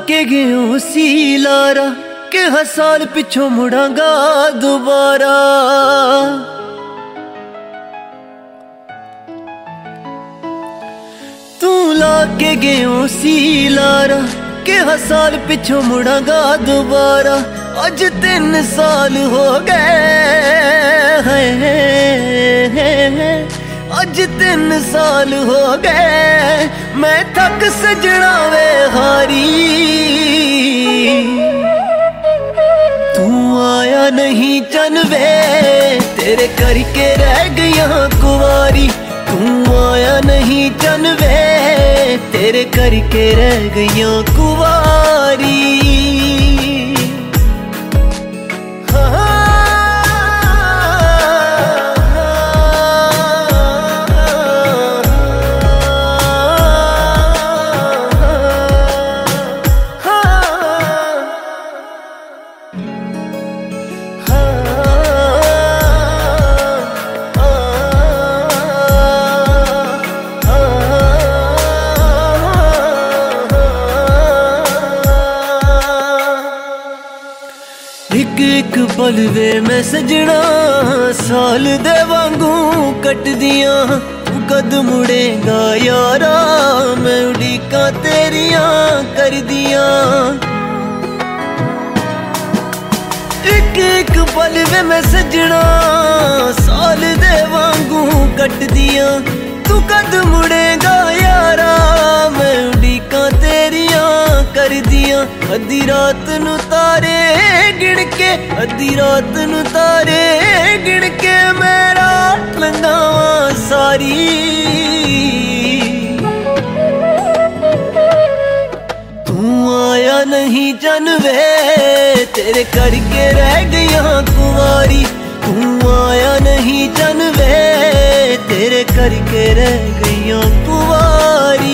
के गयो सी लारा के हर साल पिछों मुड़ांगा दोबारा। तू ला के गयो सी लारा के हर साल पिछों मुड़ांगा दोबारा। अज 3 साल हो गए हैं, अज 3 साल हो गए मैं थक सजना वे हारी। तू आया नहीं चन वे तेरे करके रह गया कुंवारी। तू आया नहीं चन वे तेरे करके रह गया कुंवारी। एक एक पल वे मैं सजना साल दे वांगू कट दिया। तू कद मुड़ेगा यारा मैं उड़ीका तेरिया कर दिया। एक एक पल वे मैं सजना साल दे वांगू कट दिया। तू कद मुड़ेगा यारा मैं उड़ीका तेरिया कर दिया। अद्धी रात नू तारे गिण के, अद्धी रात नू तारे गिण के मैं रात लंघावा सारी। तू आया नहीं चन वे तेरे करके रह गया कुंवारी। तू आया नहीं चन वे तेरे करके रह गया कुंवारी।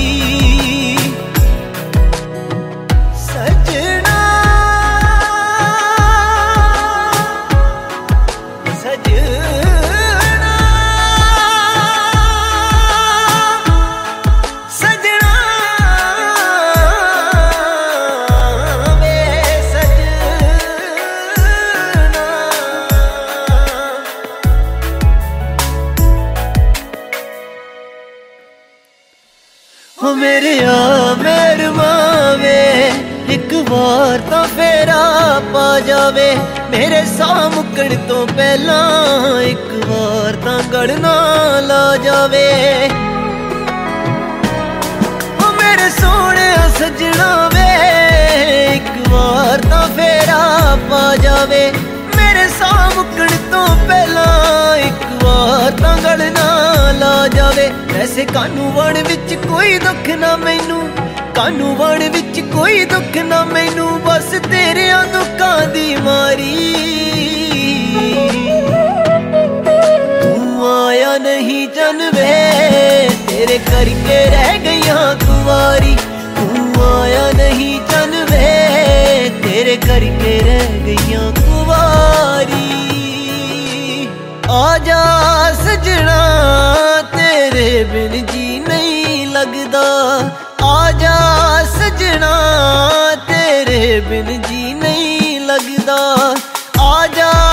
हो मेरे मेरे मावे एक बार तो फेरा पा जावे। मेरे साह मुकण तो पहला एक बार तो गड़ना ला जावे। हो मेरे सोने सजना वे एक बार तो फेरा पा जावे। मेरे साह मुकण तो पहला एक बार तो गड़ना ला जावे। वैसे कानू वण विच कोई दुख ना मैनू, कानू वण विच कोई दुख ना मैनू बस तेरे दुखों दी मारी। तू आया नहीं चन वे तेरे करके रह गया कुंवारी। तू आया नहीं चन वे तेरे करके रह गया कुंवारी। आजा सजना तेरे बिन जी नहीं लगदा। आजा सजना तेरे बिन जी नहीं लगदा। आजा